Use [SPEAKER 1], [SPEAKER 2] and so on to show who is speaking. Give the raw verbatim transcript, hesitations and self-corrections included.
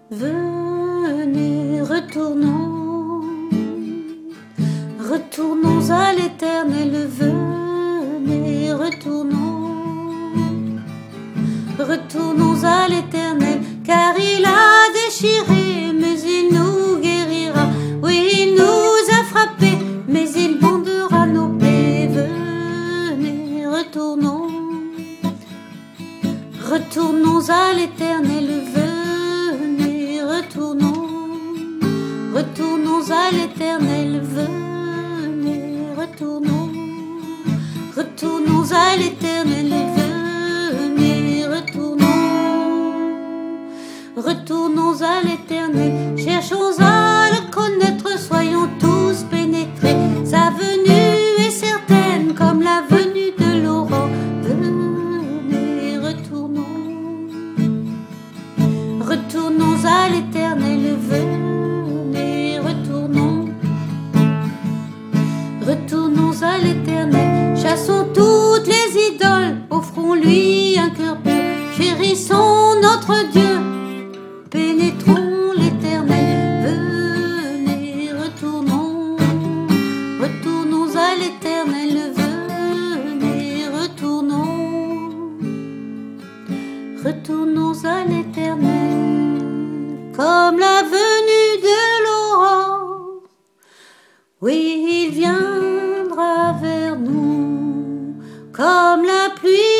[SPEAKER 1] Venez, retournons, retournons à l'Éternel, venez, retournons, retournons à l'Éternel, car il a déchiré, mais il nous guérira, oui, il nous a frappés, mais il bondera nos plaies, venez, retournons, retournons à l'Éternel, venez, retournons, retournons à l'Éternel, venez, retournons, retournons à l'Éternel, venez, retournons, retournons à l'Éternel, cherchons à le connaître, soyons tous pénétrés, sa venue est certaine comme la venue de l'aurore, venez, retournons, retournons à l'Éternel, venez, retournons, retournons à l'Éternel, chassons toutes les idoles, offrons-lui un cœur pur, chérissons notre Dieu, pénétrons l'Éternel, venez, retournons, retournons à l'Éternel, venez, retournons, retournons à l'Éternel, comme la venue de l'aurore, oui, il viendra vers nous, comme la pluie